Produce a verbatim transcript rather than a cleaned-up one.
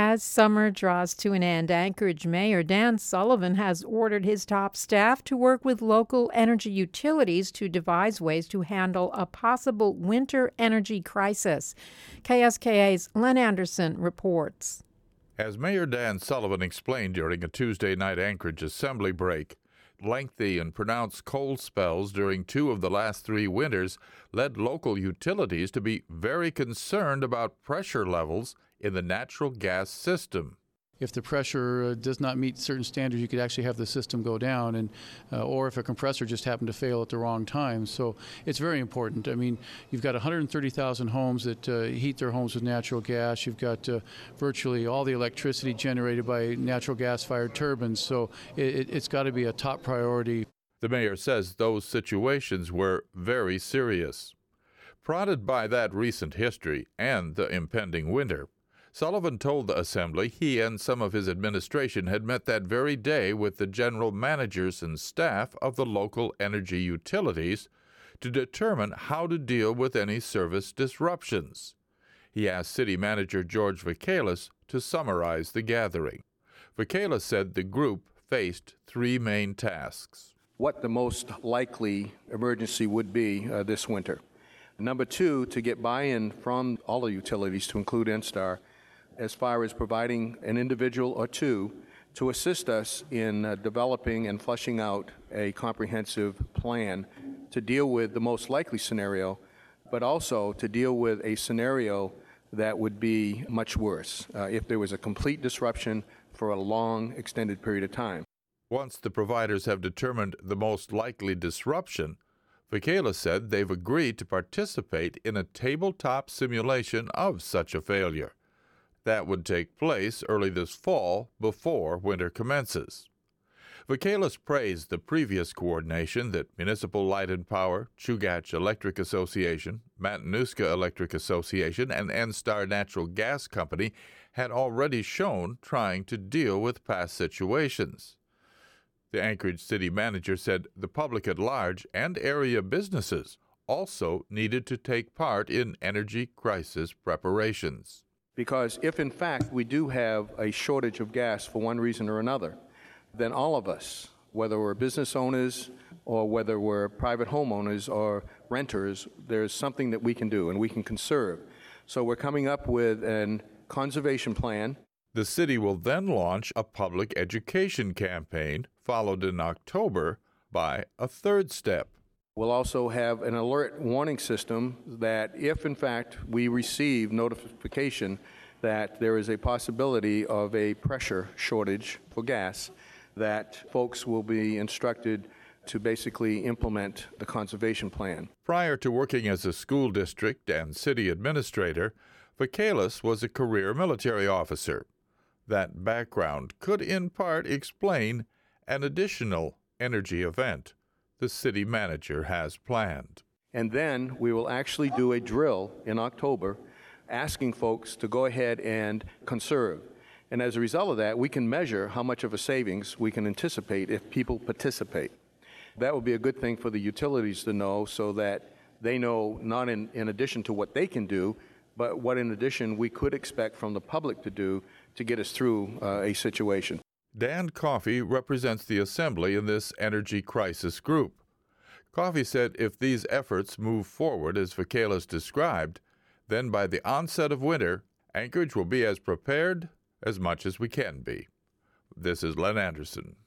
As summer draws to an end, Anchorage Mayor Dan Sullivan has ordered his top staff to work with local energy utilities to devise ways to handle a possible winter energy crisis. K S K A's Len Anderson reports. As Mayor Dan Sullivan explained during a Tuesday night Anchorage Assembly break, lengthy and pronounced cold spells during two of the last three winters led local utilities to be very concerned about pressure levels in the natural gas system. If the pressure uh, does not meet certain standards, you could actually have the system go down, and uh, or if a compressor just happened to fail at the wrong time. So it's very important. I mean, you've got one hundred thirty thousand homes that uh, heat their homes with natural gas. You've got uh, virtually all the electricity generated by natural gas-fired turbines. So it, it's got to be a top priority. The mayor says those situations were very serious. Prodded by that recent history and the impending winter, Sullivan told the Assembly he and some of his administration had met that very day with the general managers and staff of the local energy utilities to determine how to deal with any service disruptions. He asked City Manager George Vakelis to summarize the gathering. Vakelis said the group faced three main tasks. What the most likely emergency would be uh, this winter. Number two, to get buy-in from all the utilities, to include Enstar, as far as providing an individual or two to assist us in uh, developing and fleshing out a comprehensive plan to deal with the most likely scenario, but also to deal with a scenario that would be much worse uh, if there was a complete disruption for a long, extended period of time. Once the providers have determined the most likely disruption, Vakelis said they've agreed to participate in a tabletop simulation of such a failure. That would take place early this fall before winter commences. Vakelis praised the previous coordination that Municipal Light and Power, Chugach Electric Association, Matanuska Electric Association, and Enstar Natural Gas Company had already shown trying to deal with past situations. The Anchorage City Manager said the public at large and area businesses also needed to take part in energy crisis preparations. Because if, in fact, we do have a shortage of gas for one reason or another, then all of us, whether we're business owners or whether we're private homeowners or renters, there's something that we can do and we can conserve. So we're coming up with a conservation plan. The city will then launch a public education campaign, followed in October by a third step. We'll also have an alert warning system that if, in fact, we receive notification that there is a possibility of a pressure shortage for gas, that folks will be instructed to basically implement the conservation plan. Prior to working as a school district and city administrator, Vakelis was a career military officer. That background could in part explain an additional energy event the city manager has planned. And then we will actually do a drill in October asking folks to go ahead and conserve. And as a result of that, we can measure how much of a savings we can anticipate if people participate. That would be a good thing for the utilities to know so that they know not in, in addition to what they can do, but what in addition we could expect from the public to do to get us through uh, a situation. Dan Coffey represents the Assembly in this energy crisis group. Coffey said if these efforts move forward as Vakelis described, then by the onset of winter, Anchorage will be as prepared as much as we can be. This is Len Anderson.